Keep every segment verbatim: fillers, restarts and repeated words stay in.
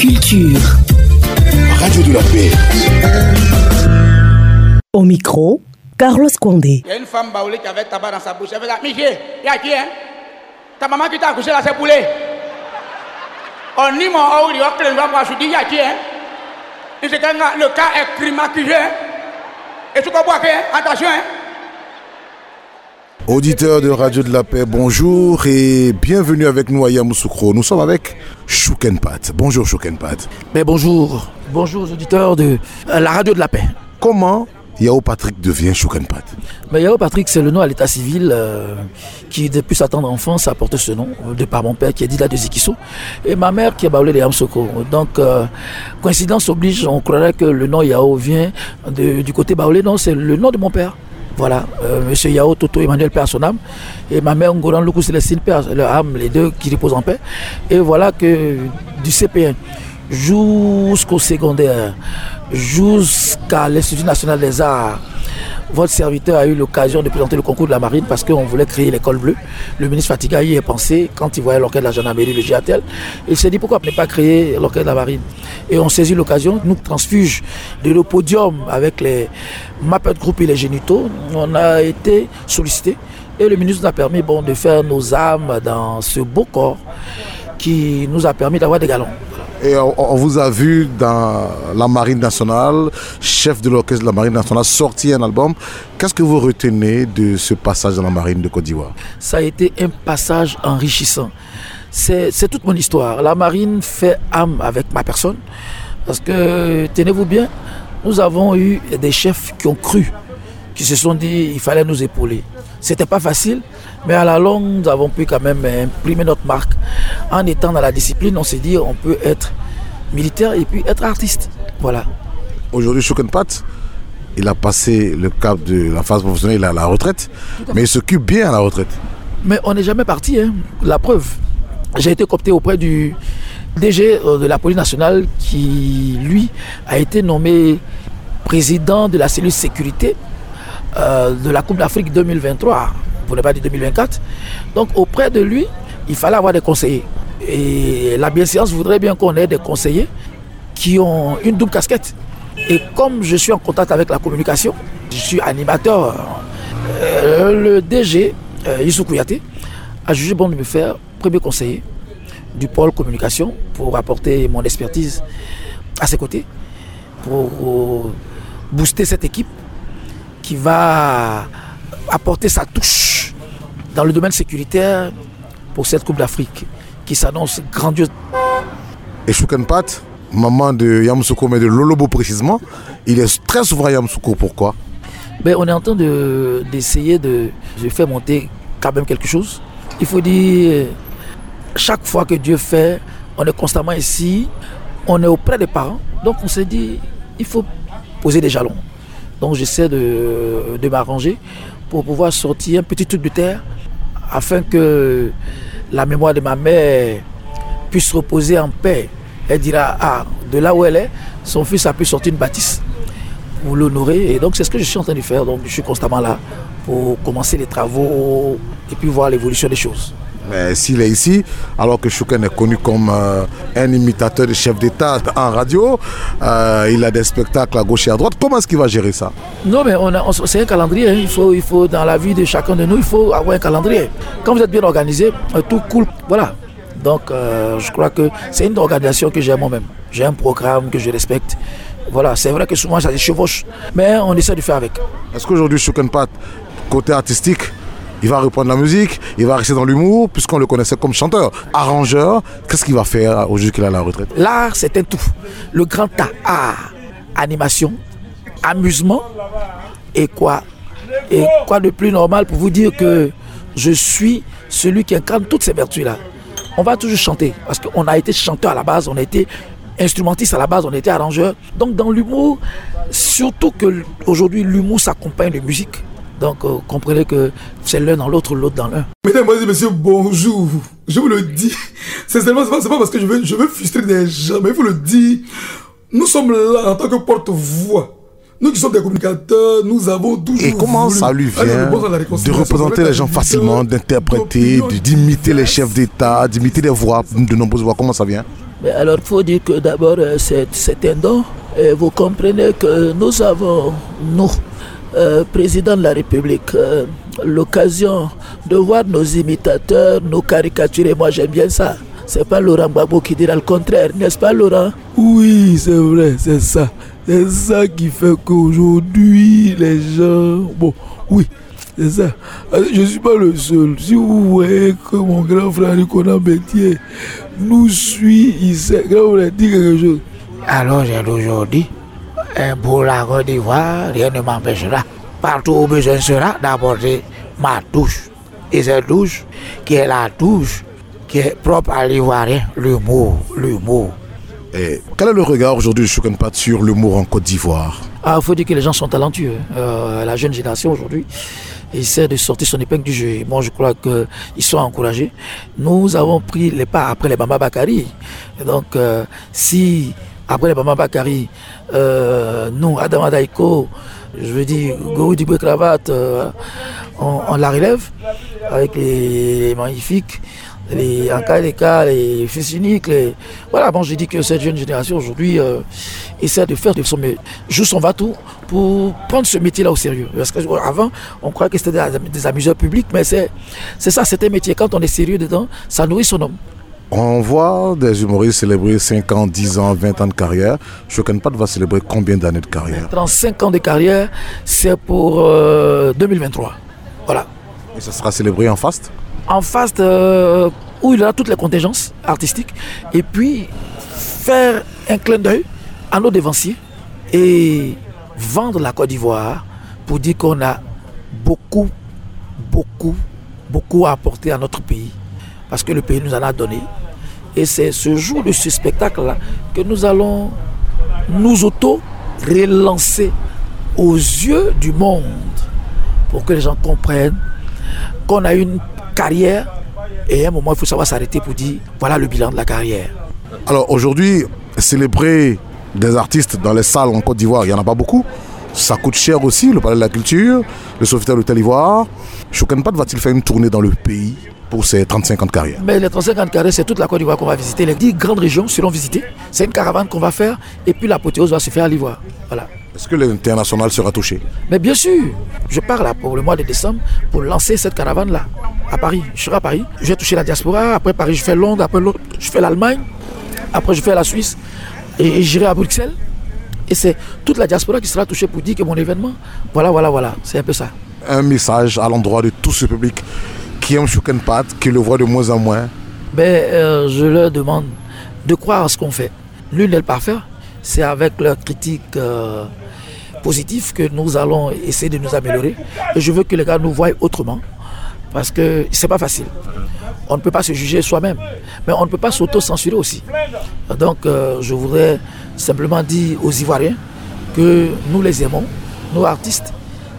culture. Radio de la paix. Au micro, Carlos Condé. Il y a une femme baoulée qui avait tabac dans sa bouche. Elle fait ça. Miché, il y a qui, hein? Ta maman qui t'a accouché là, c'est poulet. On y m'a oublié, on clé, on va se dire, il y a qui, hein? Le cas est primatisé. Et tu comprends, attention, hein? Auditeurs de Radio de la Paix, bonjour et bienvenue avec nous à Yamoussoukro. Nous sommes avec Choukenpat. Bonjour Choukenpat. Mais bonjour, bonjour aux auditeurs de la Radio de la Paix. Comment Yao Patrick devient Choukenpat? Mais Yao Patrick, c'est le nom à l'état civil euh, qui, depuis sa tendre enfance, a porté ce nom, de par mon père qui est Dida de Zikiso, et ma mère qui est Baoulé de Yamsoko. Donc, euh, coïncidence oblige, on croirait que le nom Yao vient de, du côté Baoulé. Non, c'est le nom de mon père. Voilà, euh, monsieur Yao Toto Emmanuel Père son âme, et ma mère Ngoran Lukou Célestine Père, leur âme, les deux qui reposent en paix. Et voilà que du C P un jusqu'au secondaire, jusqu'à l'Institut national des arts, votre serviteur a eu l'occasion de présenter le concours de la marine parce qu'on voulait créer l'école bleue. Le ministre Fatiga y est pensé quand il voyait l'orchestre de la gendarmerie, le G A T L. Il s'est dit pourquoi ne pas créer l'orchestre de la marine. Et on saisit l'occasion, nous transfuge de le podium avec les Muppet Group et les Génitaux. On a été sollicités et le ministre nous a permis bon, de faire nos âmes dans ce beau corps qui nous a permis d'avoir des galons. Et on vous a vu dans la Marine nationale, chef de l'orchestre de la Marine nationale, sortir un album. Qu'est-ce que vous retenez de ce passage dans la Marine de Côte d'Ivoire? Ça a été un passage enrichissant. C'est, c'est toute mon histoire. La Marine fait âme avec ma personne. Parce que, tenez-vous bien, nous avons eu des chefs qui ont cru, qui se sont dit qu'il fallait nous épauler. C'était pas facile, mais à la longue, nous avons pu quand même imprimer notre marque. En étant dans la discipline, on s'est dit on peut être militaire et puis être artiste. Voilà. Aujourd'hui, Choukenpat, il a passé le cap de la phase professionnelle à la retraite, mais il s'occupe bien à la retraite. Mais on n'est jamais parti, hein. La preuve. J'ai été coopté auprès du D G de la police nationale qui, lui, a été nommé président de la cellule sécurité Euh, de la Coupe d'Afrique deux mille vingt-trois, pour ne pas dire deux mille vingt-quatre. Donc auprès de lui, il fallait avoir des conseillers. Et la bienséance voudrait bien qu'on ait des conseillers qui ont une double casquette. Et comme je suis en contact avec la communication, je suis animateur, euh, le D G, euh, Youssou Kouyaté, a jugé bon de me faire premier conseiller du pôle communication pour apporter mon expertise à ses côtés, pour euh, booster cette équipe qui va apporter sa touche dans le domaine sécuritaire pour cette Coupe d'Afrique qui s'annonce grandiose. Et Choukenpat, maman de Yamoussoukro, mais de Lolobo précisément, il est très souvent à Yamoussoukro. Pourquoi? Ben, on est en train de, d'essayer de, de faire monter quand même quelque chose. Il faut dire, chaque fois que Dieu fait, on est constamment ici, on est auprès des parents. Donc on s'est dit, il faut poser des jalons. Donc j'essaie de, de m'arranger pour pouvoir sortir un petit truc de terre afin que la mémoire de ma mère puisse reposer en paix. Elle dira, ah, de là où elle est, son fils a pu sortir une bâtisse pour l'honorer. Et donc c'est ce que je suis en train de faire. Donc je suis constamment là pour commencer les travaux et puis voir l'évolution des choses. Mais s'il est ici, alors que Chouken est connu comme euh, un imitateur de chef d'État en radio, euh, il a des spectacles à gauche et à droite, comment est-ce qu'il va gérer ça? Non, mais on a, on, c'est un calendrier. Hein. Il faut, il faut, dans la vie de chacun de nous, il faut avoir un calendrier. Quand vous êtes bien organisé, euh, tout coule. Voilà. Donc, euh, je crois que c'est une organisation que j'ai moi-même. J'ai un programme que je respecte. Voilà, c'est vrai que souvent ça se chevauche, mais on essaie de faire avec. Est-ce qu'aujourd'hui, Choukenpat, côté artistique, il va reprendre la musique, il va rester dans l'humour, puisqu'on le connaissait comme chanteur, arrangeur. Qu'est-ce qu'il va faire aujourd'hui qu'il est à la retraite? L'art, c'est un tout. Le grand art, animation, amusement, et quoi? Et quoi de plus normal pour vous dire que je suis celui qui incarne toutes ces vertus-là. On va toujours chanter, parce qu'on a été chanteur à la base, on a été instrumentiste à la base, on a été arrangeur. Donc dans l'humour, surtout qu'aujourd'hui l'humour s'accompagne de musique. Donc, euh, comprenez que c'est l'un dans l'autre, l'autre dans l'un. Mesdames et messieurs, bonjour. Je vous le dis. C'est seulement, c'est pas, c'est pas parce que je veux, je veux frustrer des gens, mais il faut le dire. Nous sommes là en tant que porte-voix Nous qui sommes des communicateurs, nous avons toujours. Et comment voulu ça lui vient de représenter les gens facilement, d'interpréter, d'imiter les chefs d'État, d'imiter les voix, de nombreuses voix? Comment ça vient? Mais alors, il faut dire que d'abord, c'est, c'est un don. Et vous comprenez que nous avons, nous, euh, président de la République, euh, l'occasion de voir nos imitateurs, nos caricaturer. Moi, j'aime bien ça. C'est pas Laurent Gbagbo qui dira le contraire, n'est-ce pas, Laurent? Oui, c'est vrai, c'est ça. C'est ça qui fait qu'aujourd'hui, les gens... Bon, oui, c'est ça. Je ne suis pas le seul. Si vous voyez que mon grand frère Nicolas Bétier nous suit, il sait que vous voulez dire quelque chose. Alors, j'ai aujourd'hui, pour la Côte d'Ivoire, rien ne m'empêchera. Partout où besoin sera d'apporter ma touche. Et cette touche, qui est la touche qui est propre à l'Ivoirien, l'humour, l'humour. Et quel est le regard aujourd'hui de Chouken Pat sur l'humour en Côte d'Ivoire? Ah, il faut dire que les gens sont talentueux. Euh, la jeune génération aujourd'hui essaie de sortir son épingle du jeu. Moi, je crois qu'ils sont encouragés. Nous avons pris les pas après les Bamba Bakari. Et donc, euh, si après les Bamba Bakari, euh, nous, Adam Adaiko, je veux dire, Gorou Dibé Cravate, euh, on, on la relève avec les, les magnifiques. Les Ankaleka, les fils uniques, les... voilà, bon, j'ai dit que cette jeune génération aujourd'hui euh, essaie de faire de son joue son va-tout pour prendre ce métier-là au sérieux. Parce qu'avant, on croyait que c'était des, des amuseurs publics, mais c'est, c'est ça, c'est un métier. Quand on est sérieux dedans, ça nourrit son homme. On voit des humoristes célébrer cinq ans, dix ans, vingt ans de carrière. Chouken Pat va célébrer combien d'années de carrière? trente-cinq ans de carrière, c'est pour euh, deux mille vingt-trois. Voilà. Et ça sera célébré en faste? En face euh, où il a toutes les contingences artistiques et puis faire un clin d'œil à nos dévanciers et vendre la Côte d'Ivoire pour dire qu'on a beaucoup, beaucoup, beaucoup à apporter à notre pays parce que le pays nous en a donné. Et c'est ce jour de ce spectacle-là que nous allons nous auto-relancer aux yeux du monde pour que les gens comprennent qu'on a une carrière et à un moment il faut savoir s'arrêter pour dire voilà le bilan de la carrière. Alors aujourd'hui, célébrer des artistes dans les salles en Côte d'Ivoire, il n'y en a pas beaucoup. Ça coûte cher aussi, le Palais de la Culture, le Sofitel Hôtel d'Ivoire. Chouken Pat va-t-il faire une tournée dans le pays pour ses trente-cinq ans de carrière? Mais les trente-cinq ans de carrière, c'est toute la Côte d'Ivoire qu'on va visiter. Les dix grandes régions seront visitées. C'est une caravane qu'on va faire et puis l'apothéose va se faire à l'Ivoire. Voilà. Est-ce que l'international sera touché? Mais bien sûr, je pars là pour le mois de décembre pour lancer cette caravane-là à Paris. Je serai à Paris, je vais toucher la diaspora. Après Paris, je fais Londres, après Londres, je fais l'Allemagne, après je fais la Suisse et, et j'irai à Bruxelles. Et c'est toute la diaspora qui sera touchée pour dire que mon événement, voilà, voilà, voilà, c'est un peu ça. Un message à l'endroit de tout ce public qui aime Chouken Pat, qui le voit de moins en moins. Ben, euh, je leur demande de croire à ce qu'on fait. Nul n'est parfait, c'est avec leur critique euh, positive que nous allons essayer de nous améliorer. Et je veux que les gars nous voient autrement, parce que c'est pas facile. On ne peut pas se juger soi-même, mais on ne peut pas s'auto-censurer aussi. Donc euh, je voudrais simplement dire aux Ivoiriens que nous les aimons, nos artistes,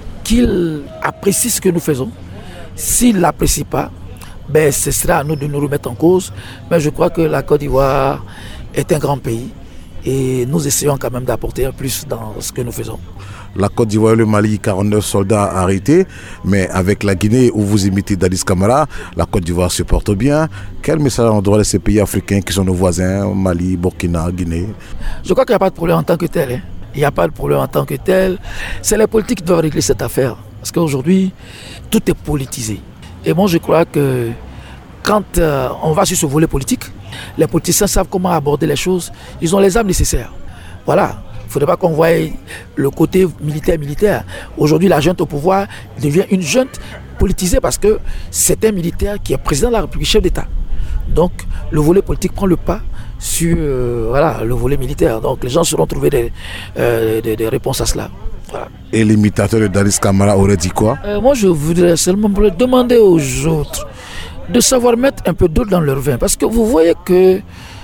qu'ils apprécient ce que nous faisons. S'ils ne l'apprécient pas, ben, ce sera à nous de nous remettre en cause. Mais je crois que la Côte d'Ivoire est un grand pays et nous essayons quand même d'apporter un plus dans ce que nous faisons. La Côte d'Ivoire et le Mali, quarante-neuf soldats arrêtés, mais avec la Guinée où vous imitez Dadis Camara, la Côte d'Ivoire se porte bien. Quel message à l'endroit de ces pays africains qui sont nos voisins, Mali, Burkina, Guinée? Je crois qu'il n'y a pas de problème en tant que tel. Hein. Il n'y a pas de problème en tant que tel. C'est les politiques qui doivent régler cette affaire. Parce qu'aujourd'hui, tout est politisé. Et moi, je crois que quand euh, on va sur ce volet politique, les politiciens savent comment aborder les choses. Ils ont les armes nécessaires. Voilà. Il ne faudrait pas qu'on voie le côté militaire-militaire. Aujourd'hui, la junte au pouvoir devient une junte politisée parce que c'est un militaire qui est président de la République, chef d'État. Donc, le volet politique prend le pas sur euh, voilà, le volet militaire. Donc, les gens sauront trouver des, euh, des, des réponses à cela. Voilà. Et l'imitateur de Dadis Camara aurait dit quoi? euh, Moi, je voudrais seulement demander aux autres de savoir mettre un peu d'eau dans leur vin. Parce que vous voyez que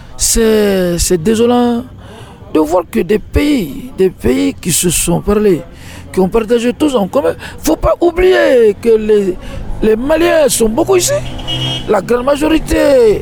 c'est, c'est désolant de voir que des pays, des pays qui se sont parlé, qui ont partagé tous en commun. Il ne faut pas oublier que les, les Maliens sont beaucoup ici. La grande majorité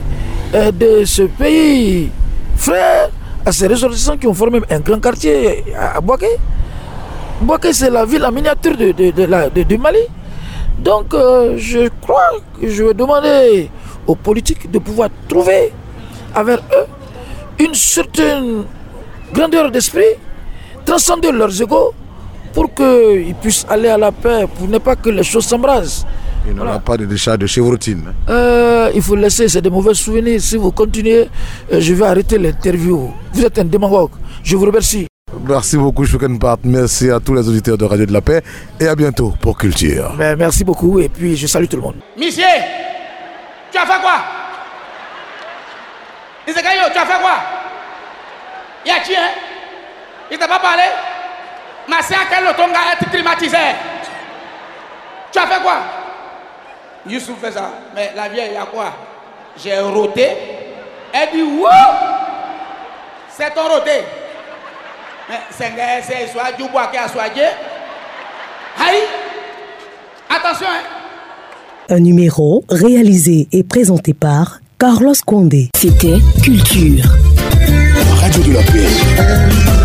de ce pays, frère, à ces ressortissants qui ont formé un grand quartier à Boaké. Bouaké, c'est la ville en miniature de, de, de, la, de, de Mali. Donc, euh, je crois que je vais demander aux politiques de pouvoir trouver avec eux une certaine grandeur d'esprit, transcender leurs égos pour qu'ils puissent aller à la paix, pour ne pas que les choses s'embrasent. Il n'y aura pas de décharge de chevrotine. Euh, il faut laisser, c'est des mauvais souvenirs. Si vous continuez, euh, je vais arrêter l'interview. Vous êtes un démagogue. Je vous remercie. Merci beaucoup, Chouken Part. Merci à tous les auditeurs de Radio de la Paix et à bientôt pour Culture. Mais merci beaucoup et puis je salue tout le monde. Monsieur, tu as fait quoi? Isekayo, tu as fait quoi? Il y a qui, hein? Il t'a pas parlé? Mais c'est à quel autonga être climatisé? Tu as fait quoi? Youssouf fait ça. Mais la vieille, il y a quoi? J'ai roté. Elle dit, wow! C'est ton roté. Mais c'est un c'est soit du bois qui a soigné. Aïe! Attention, hein! Un numéro réalisé et présenté par Carlos Condé. C'était Culture. Radio de la Paix.